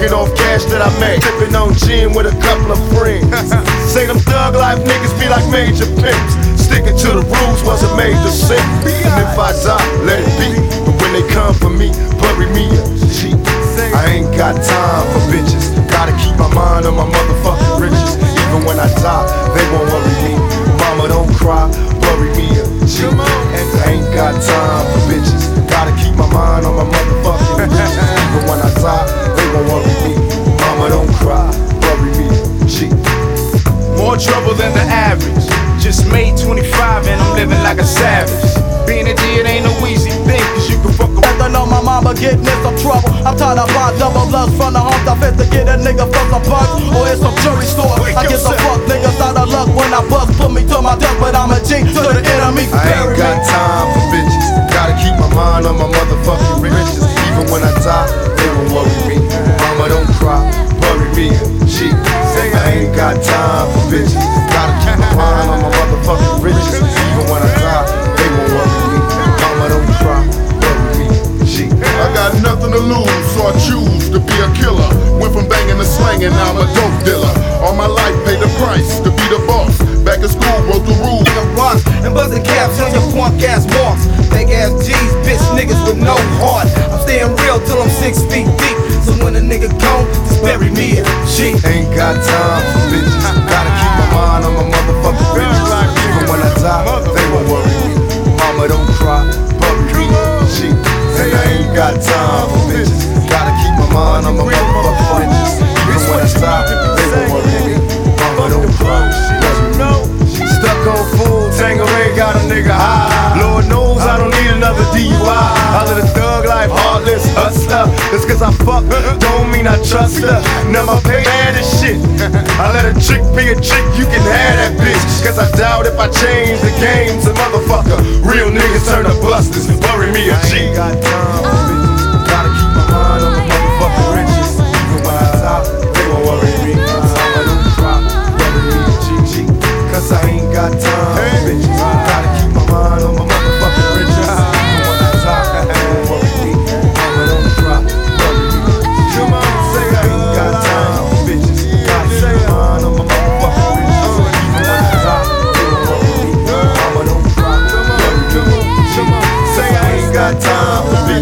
smoking off cash that I made, sipping on gin with a couple of friends. Say them thug life niggas be like major pimps. Sticking to the rules wasn't made to sin. And if I die, let it be. But when they come for me, bury me a G. I ain't got time for bitches. Gotta keep my mind on my motherfucking riches. Even when I die, they won't worry me. Mama, don't cry, bury me a G. I ain't got time for bitches. Gotta keep my mind on my motherfucking riches. Even when I die, they won't worry me. Mama, don't cry, bury me a G. More trouble than the average. Just made 25 and I'm living like a savage. Being a G, it ain't no easy thing, cause you can fuck around. I know my mama getting in some trouble. I'm tired of buying double bloods from the homes. I fit to get a nigga from some bugs or in some jewelry store. I get some fuck niggas out of luck when I bust. Put me to my death, but I'm a G to the enemy. I ain't got time for bitches. Gotta keep my mind on my motherfucking riches. Even when I die, they won't worry me. Mama, don't cry, bury me a G. I ain't got time for bitches. Gotta keep my mind on my motherfucking riches. Even when I die, they won't worry me. Mama, don't cry, bury me a G. I got nothing to lose, so I choose to be a killer. Went from banging to slanging, now I'm a dope dealer. All my life paid the price to be the boss. Back in school, wrote the rules. Run and buzzing caps on your punk ass marks. Fake ass G's, bitch niggas with no heart. I'm staying real till I'm 6 feet deep. So when a nigga gone, just bury me a G. Ain't got time for bitches. Gotta keep my mind on my motherfucking riches. Even when I die, they won't worry me. Mama, don't cry, bury me a G. Say I ain't got time for bitches. Gotta keep my mind on my motherfucking riches. Even when I die, they won't worry me. Mama, don't cry, bury me a G. Stuck on food, Tangeray got a nigga high. Lord knows I don't need another DUI. I live a thug life, heartless hustler. Just cause I fuck, don't mean I trust her. Now my pay bad as shit. I let a chick be a chick, you can have that bitch. Cause I doubt if I change the games, a motherfucker. Real niggas turn to busters, bury me a G.